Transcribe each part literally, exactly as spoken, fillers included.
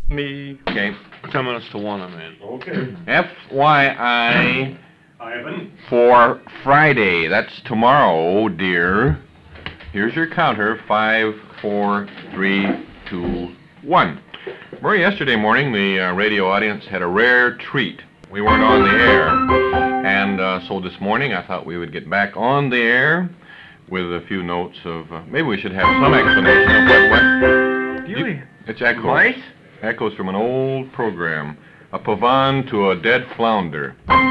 Me. Okay. Ten minutes to one, I'm in. Okay. F Y I Ivan. for Friday. That's tomorrow, dear. Here's your counter. Five, four, three, two, one. Murray, yesterday morning, the uh, radio audience had a rare treat. We weren't on the air. And uh, so this morning, I thought we would get back on the air with a few notes of... Uh, maybe we should have some explanation of what... what Do you... you, it's echoes. Mice? Echoes from an old program. A pavane to a dead flounder.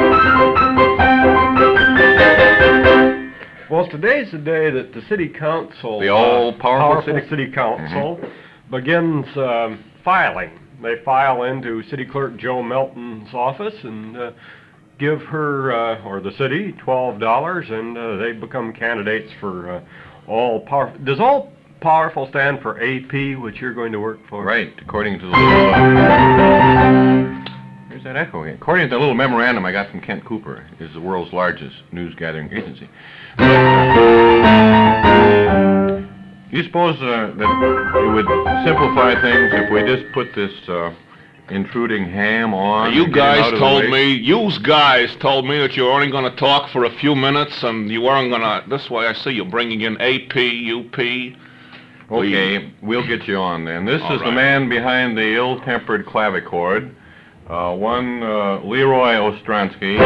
Well, today's the day that the city council... The all-powerful powerful city... city council mm-hmm. begins um, filing. They file into City Clerk Joe Melton's office and uh, give her, uh, or the city, twelve dollars, and uh, they become candidates for uh, all-powerful... Does all... Powerful stand for A P, which you're going to work for. Right, according to the little... Uh, here's that echo again. According to the little memorandum I got from Kent Cooper, is the world's largest news-gathering agency. But, uh, you suppose uh, that it would simplify things if we just put this uh, intruding ham on? You guys told me, you guys told me that you were only going to talk for a few minutes, and you weren't going to... This way I see you bringing in A P, U P... Okay, we'll get you on then. This All is right. the man behind the ill-tempered clavichord, uh, one uh, Leroy Ostransky,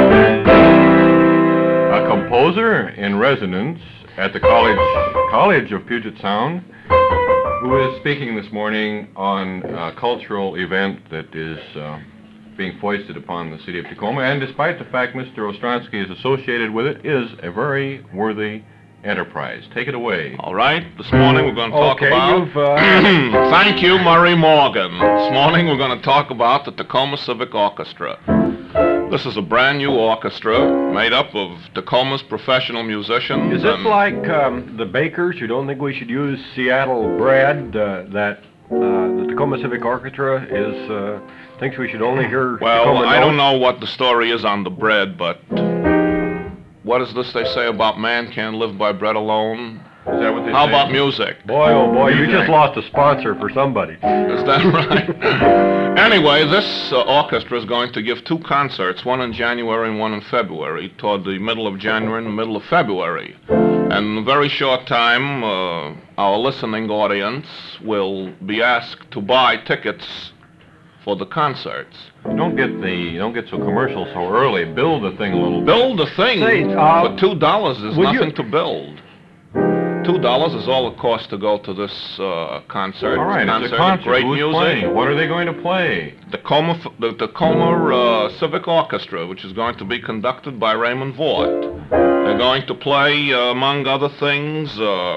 a composer in residence at the College College of Puget Sound, who is speaking this morning on a cultural event that is uh, being foisted upon the city of Tacoma, and despite the fact Mister Ostransky is associated with it, is a very worthy enterprise. Take it away. All right. This morning we're going to talk okay, about... You've, uh... Thank you, Murray Morgan. This morning we're going to talk about the Tacoma Civic Orchestra. This is a brand new orchestra made up of Tacoma's professional musicians. Is it like um, the bakers who don't think we should use Seattle bread, uh, that uh, the Tacoma Civic Orchestra is uh, thinks we should only hear Well, Tacoma I don't notes? know what the story is on the bread, but... What is this they say about man can't live by bread alone? Is that what they How say? about music? Boy, oh boy, you Music. just lost a sponsor for somebody. Is that right? Anyway, this uh, orchestra is going to give two concerts, one in January and one in February, toward the middle of January and the middle of February. And in a very short time, uh, our listening audience will be asked to buy tickets for the concerts. Don't get the you don't get so commercial so early. Build the thing a little bit. Build the thing Say, uh, for two dollars is would nothing you- to build. Two dollars is all it costs to go to this uh, concert. All right, concert it's a concert. Great Who's music. playing? What are they going to play? The Tacoma, the Tacoma uh, Civic Orchestra, which is going to be conducted by Raymond Vaught. They're going to play, uh, among other things, uh,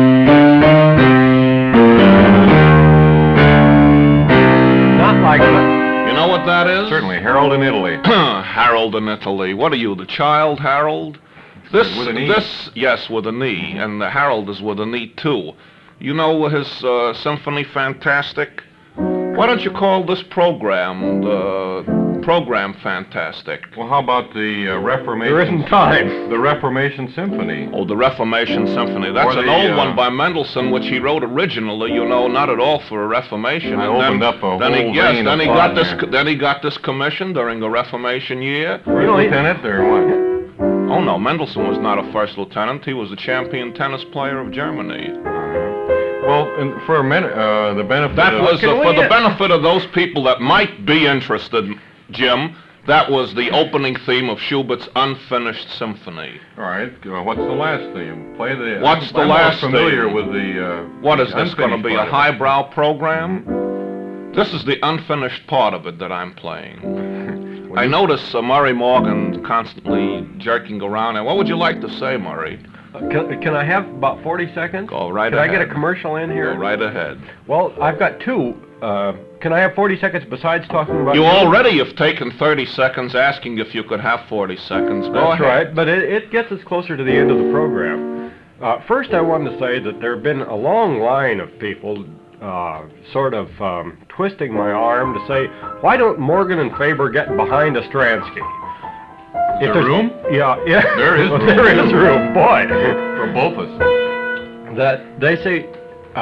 Not like that. you know what that is? Certainly, Harold in Italy. Harold in Italy. What are you, the child Harold? This, With an E? this, yes, with an E, and the Harold is with an E too. You know his uh, Symphony Fantastic? Why don't you call this program the program Fantastic? Well, how about the uh, Reformation? There isn't time. The Reformation Symphony. Oh, the Reformation Symphony. That's Or an the, old uh, one by Mendelssohn, which he wrote originally, you know, not at all for a Reformation. I And opened then, up a then whole he, yes, vein then of he thought got this. there. Then he got this commission during the Reformation year. First You know, he- lieutenant or what? Oh no, Mendelssohn was not a first lieutenant. He was the champion tennis player of Germany. Well, and for a minute, uh, the benefit That of... was uh, Can for we, the uh, benefit of those people that might be interested, Jim. That was the opening theme of Schubert's Unfinished Symphony. All right, uh, what's the last theme? Play the... What's I'm, the I'm more last familiar theme? with the... Uh, What is the this going to unfinished be, a part of it. highbrow program? This is the unfinished part of it that I'm playing. I notice uh, Murray Morgan constantly jerking around. And what would you like to say, Murray? Uh, can, can I have about forty seconds? Go right Can ahead. I get a commercial in here? Go right ahead. Well, I've got two. Uh, can I have forty seconds besides talking about... You already have taken thirty seconds asking if you could have forty seconds. Go That's ahead. right, but it, it gets us closer to the end of the program. Uh, first, I wanted to say that there have been a long line of people uh, sort of um, twisting my arm to say, why don't Morgan and Faber get behind Ostransky? Is there there's- room? Yeah, yeah. There is room. There is room, boy. For both of us. That they say, uh,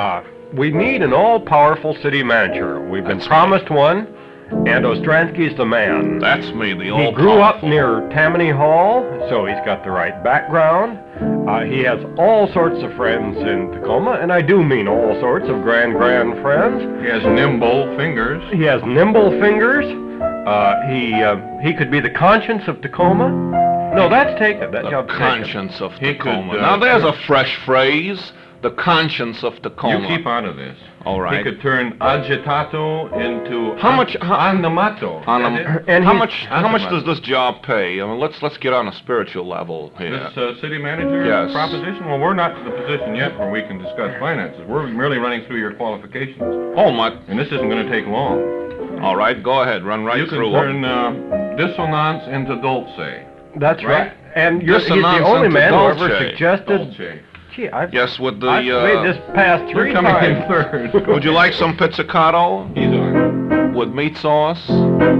we need an all-powerful city manager. We've been That's promised one, and Ostransky's the man. That's me, the He old grew up near Tammany Hall, so he's got the right background. Uh, he has all sorts of friends in Tacoma, and I do mean all sorts of grand, grand friends. He has nimble fingers. He has nimble fingers. Uh, he uh, he could be the conscience of Tacoma. No, that's taken. That The job's taken. conscience of He could, Tacoma. uh, now there's a fresh phrase. The conscience of Tacoma. You keep out of this. All right. He could turn agitato into How much- how- animato. On Get a, it? And how he's- much? How much Animato. does this job pay? I mean, let's let's get on a spiritual level here. This uh, city manager Yes. proposition? Well, we're not in the position yet where we can discuss finances. We're merely running through your qualifications. oh my! And this isn't going to take long. All right, go ahead, run right you can through. turn uh, dissonance into dulce. That's right. Right. And you're, he's the Dissonance only into man who ever Dolce. suggested. Dulce. Gee, I've, Yes, with the. I've uh, made this pass three You're coming times. in third. Would you like some pizzicato He's on. with meat sauce?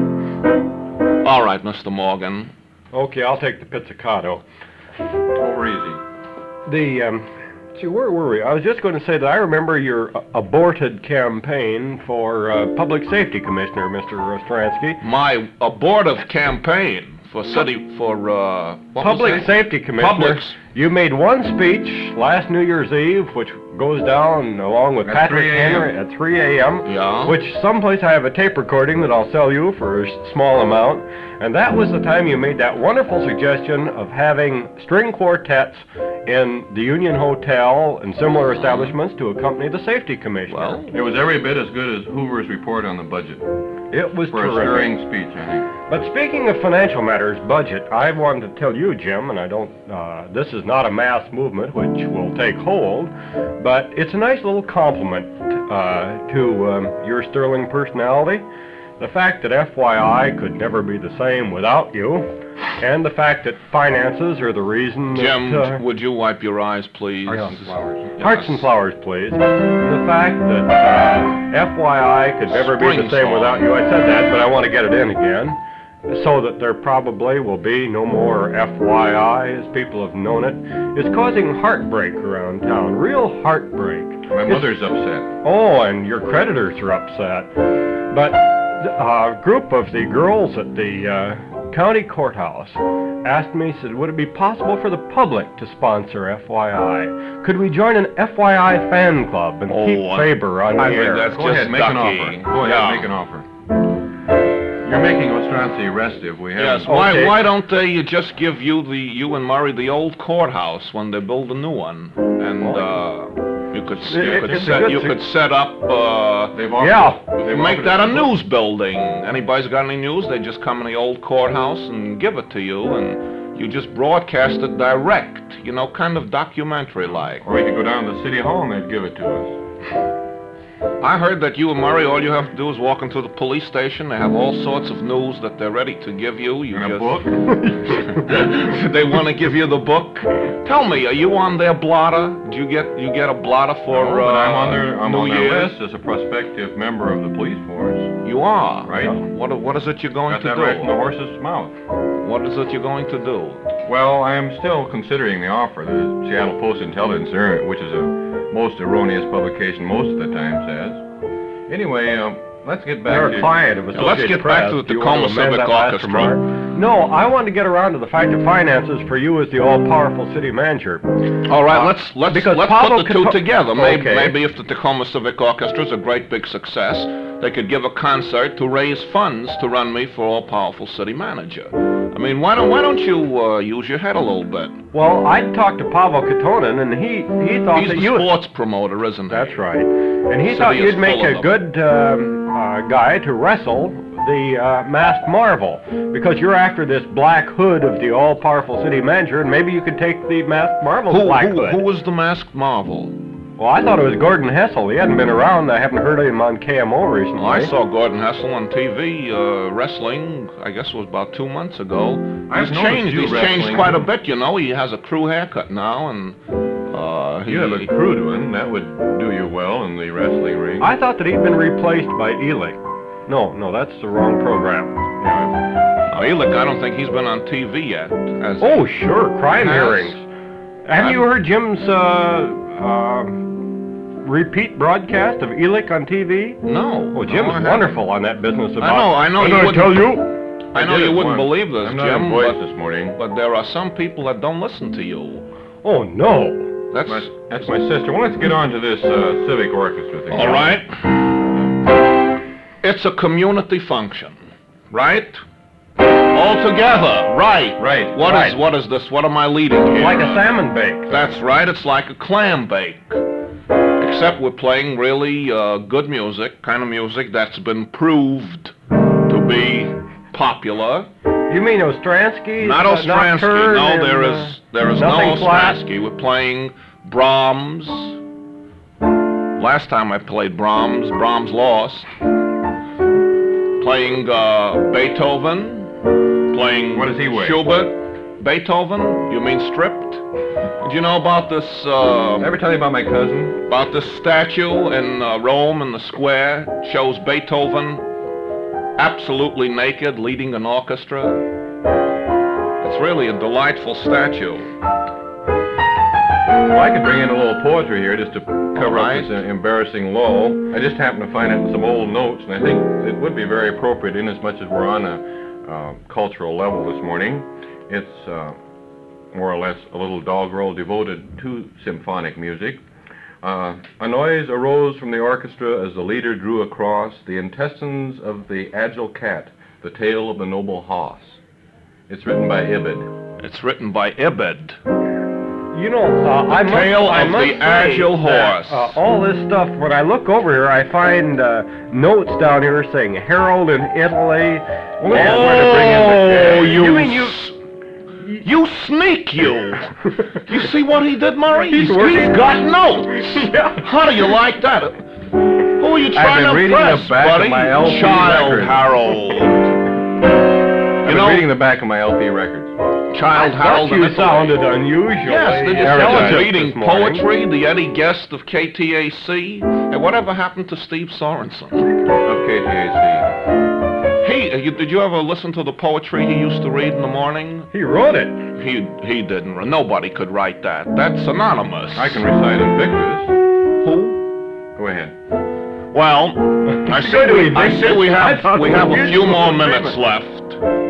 All right, Mister Morgan. Okay, I'll take the pizzicato. Over easy. The um, see, where were we? I was just going to say that I remember your uh, aborted campaign for uh, public safety commissioner, Mister Ostransky. My abortive campaign for city for uh, what was Public it? safety commissioner. Publics. You made one speech last New Year's Eve, which goes down along with At Patrick three a m Henry at three a m Yeah. Which someplace I have a tape recording that I'll sell you for a s- small amount. And that was the time you made that wonderful suggestion of having string quartets in the Union Hotel and similar establishments to accompany the safety commissioner. Well, It was every bit as good as Hoover's report on the budget. it was For a terrific. stirring speech, I think. But speaking of financial matters, budget, I wanted to tell you, Jim, and I don't, uh, this is not a mass movement which will take hold, but it's a nice little compliment uh, to um, your sterling personality. The fact that F Y I could never be the same without you, and the fact that finances are the reason Jim, that... uh, would you wipe your eyes, please? Hearts and flowers. Hearts and flowers, please. And the fact that uh, F Y I could never be the Spring same song. without you. I said that, but I want to get it in again, so that there probably will be no more F Y I as people have known it. It's causing heartbreak around town, real heartbreak. My It's- mother's upset. Oh, and your creditors are upset. But a group of the girls at the uh, county courthouse asked me, said, would it be possible for the public to sponsor F Y I? Could we join an F Y I fan club and Oh, keep I- Faber on I the think air? that's Go just ahead, make an ducky. offer. Go ahead, Yeah. make an offer. You're making Ostransky restive. We Yes. haven't. Why? Okay. Why don't they just give you the you and Murray the old courthouse when they build a new one, and uh, you could you It- could it's a set good you sug- could set up. Uh, They've offered, Yeah. they've Make offered that a it. news building. Anybody's got any news, they just come in the old courthouse and give it to you, and you just broadcast it direct. You know, kind of documentary-like. Or we could go down to City Hall and they'd give it to us. I heard that you and Murray, all you have to do is walk into the police station. They have all sorts of news that they're ready to give you. You In a just, book. they want to give you the book. Tell me, are you on their blotter? Do you get you get a blotter for No, but uh, I'm on their, I'm New on their Year's? list as a prospective member of the police force. You are Right. What what is it you're going Got to that do? right from the horse's mouth. What is it you're going to do? Well, I am still considering the offer. The Seattle Post-Intelligencer, which is a most erroneous publication most of the time, says. Anyway, um, let's get back You're to... a client of Now, Associated let's get Press. back to the Do you want Tacoma amend Civic that last Orchestra. remark? No, I want to get around to the fact of finances for you as the all-powerful city manager. All right, Uh, let's let's because let's Pavel put the two Kato- together. Maybe Okay. maybe if the Tacoma Civic Orchestra is a great big success, they could give a concert to raise funds to run me for all-powerful city manager. I mean, why don't why don't you uh, use your head a little bit? Well, I'd talked to Pavel Katonin, and he, he thought He's that the you... sports promoter, isn't he? That's right. And he City thought is you'd make full a of good um, uh, guy to wrestle the uh, masked marvel, because you're after this black hood of the all-powerful city manager, and maybe you could take the masked marvel's Who, black who, hood. who was the masked marvel? Well, I thought it was Gordon Hessel. He hadn't been around. I haven't heard of him on K M O recently. Well, I saw Gordon Hessel on T V uh, wrestling. I guess it was about two months ago. I've He's noticed changed. you He's changed wrestling. quite a bit. You know, he has a crew haircut now, and uh, he, You have a crude one. That would do you well in the wrestling ring. I thought that he'd been replaced by Elick. No, no, that's the wrong program. Yeah. Now, Elick, I don't think he's been on T V yet. As Oh, sure, crime Has- hearings. Have I'm- you heard Jim's uh, uh, repeat broadcast of Elick on T V? No. Oh, no, Jim's I haven't. wonderful on that business about... know, I know I you know, I wouldn't- tell you. I know did you it wouldn't once. believe this, I'm not Jim, in voice but, this morning. but there are some people that don't listen to you. Oh, no. That's My, that's my sister. Well, let's get on to this uh, civic orchestra thing. all right. It's a community function, right? All together, right? Right, What is right. what is this? What am I leading here? Like a salmon bake. That's right. It's like a clam bake, except we're playing really uh, good music, kind of music that's been proved to be popular. You mean Ostransky? Not uh, Ostransky. Nocturne No, and, there uh, is there is no Nothing Flat? Ostransky. We're playing Brahms. Last time I played Brahms, Brahms lost. Playing uh, Beethoven. Playing What does he weigh? Schubert. Beethoven? You mean stripped? Did you know about this? Uh, Ever tell you about my cousin? about this statue in uh, Rome in the square? Shows Beethoven absolutely naked, leading an orchestra. It's really a delightful statue. Well, I could bring in a little poetry here just to cover right. up this uh, embarrassing lull. I just happened to find it in some old notes, and I think it would be very appropriate in as much as we're on a uh, cultural level this morning. It's uh, more or less a little doggerel devoted to symphonic music. Uh, a noise arose from the orchestra as the leader drew across the intestines of the agile cat, the tail of the noble hoss. It's written by Ibid. It's written by Ibid. You know, uh, I must, Tale I of must the say Agile that, Horse. uh, all this stuff, when I look over here, I find uh, notes down here saying Harold in Italy. Well, that's where to bring in the- Oh, you, You mean you- s- you sneak, you! You see what he did, Murray? He's He's, working. he's got notes. Yeah. How do you like that? Who are you I've trying been to reading the impress, back of buddy? my L P Child records. Harold. I've You been know, reading the back of my L P records. Child I Harold thought in you Italy. sounded unusually Yes, did you intelligent see him reading this morning. poetry, the Eddie Guest of K T A C? And whatever happened to Steve Sorensen? Of K T A He, uh, you, did you ever listen to the poetry he used to read in the morning? He wrote it. He he didn't. Nobody could write that. That's anonymous. C. I can recite Invictus. Who? Go ahead. Well, I see Good we, I evening. see we I have thought we it have was a few usual more agreement. minutes left.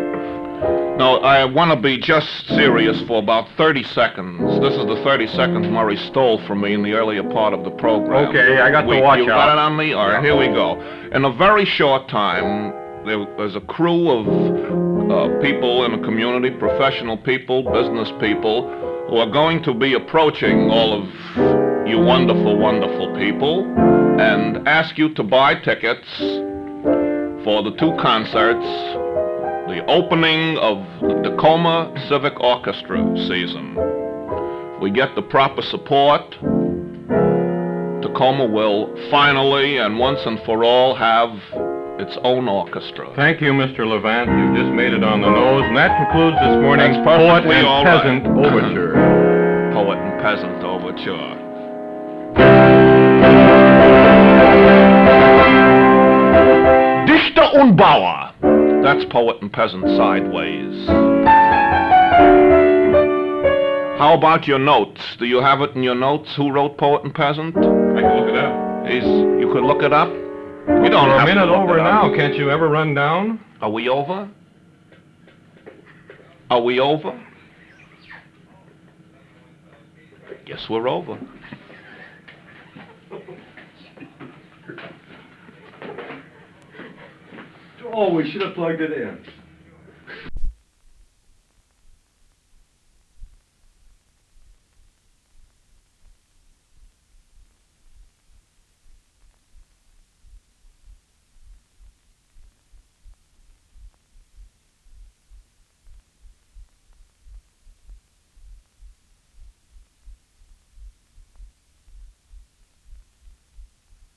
No, I want to be just serious for about thirty seconds. This is the thirty seconds Murray stole from me in the earlier part of the program. Okay, I got to We- watch you out. got it on me? All right, here we go. In a very short time, there was a crew of uh, people in the community, professional people, business people, who are going to be approaching all of you wonderful, wonderful people and ask you to buy tickets for the two concerts, the opening of the Tacoma Civic Orchestra season. If we get the proper support, Tacoma will finally and once and for all have its own orchestra. Thank you, Mister Levant. You just made it on the nose. And that concludes this morning's That's Poet perfectly and all right. Peasant Overture. Poet and Peasant Overture. Dichter und Bauer. That's Poet and Peasant sideways. How about your notes? Do you have it in your notes? Who wrote Poet and Peasant? I can look it up. Is you could look it up. You don't We're have a minute to look over it up. now. Can't you ever run down? Are we over? Are we over? Guess we're over. Oh, we should have plugged it in.